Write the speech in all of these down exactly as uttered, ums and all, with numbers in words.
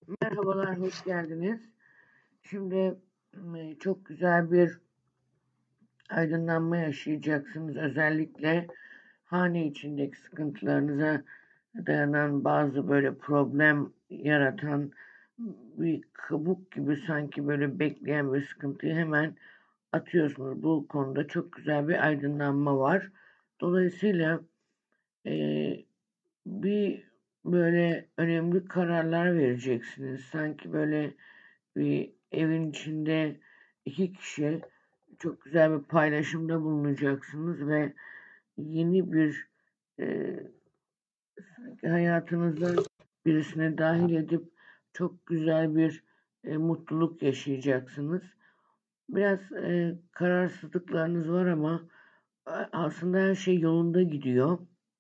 Merhabalar, hoş geldiniz. Şimdi e, çok güzel bir aydınlanma yaşayacaksınız. Özellikle hane içindeki sıkıntılarınıza dayanan bazı böyle problem yaratan bir kabuk gibi sanki böyle bekleyen bir sıkıntıyı hemen atıyorsunuz. Bu konuda çok güzel bir aydınlanma var. Dolayısıyla e, bir böyle önemli kararlar vereceksiniz. Sanki böyle bir evin içinde iki kişi çok güzel bir paylaşımda bulunacaksınız ve yeni bir e, hayatınıza birisine dahil edip çok güzel bir e, mutluluk yaşayacaksınız. Biraz e, kararsızlıklarınız var ama aslında her şey yolunda gidiyor.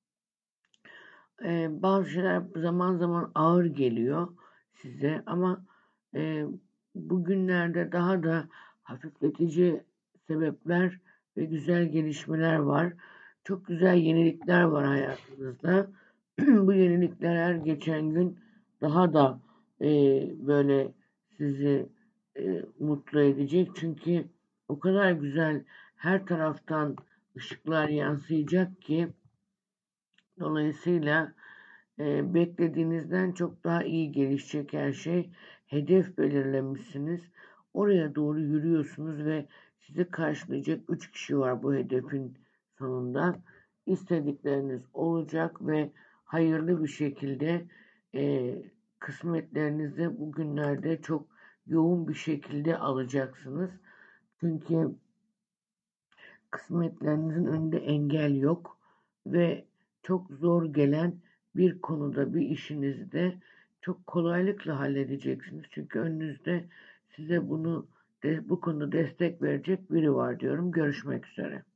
E, bazı şeyler zaman zaman ağır geliyor size ama e, bugünlerde daha da hafifletici sebepler ve güzel gelişmeler var. Çok güzel yenilikler var hayatınızda. Bu yenilikler her geçen gün daha da e, böyle sizi e, mutlu edecek. Çünkü o kadar güzel her taraftan ışıklar yansıyacak ki dolayısıyla e, beklediğinizden çok daha iyi gelişecek her şey. Hedef belirlemişsiniz. Oraya doğru yürüyorsunuz ve sizi karşılayacak üç kişi var bu hedefin sonunda. İstedikleriniz olacak ve hayırlı bir şekilde e, kısmetlerinizi bugünlerde çok yoğun bir şekilde alacaksınız. Çünkü kısmetlerinizin önünde engel yok ve çok zor gelen bir konuda bir işinizi de çok kolaylıkla halledeceksiniz. Çünkü önünüzde size bunu de, bu konuda destek verecek biri var diyorum. Görüşmek üzere.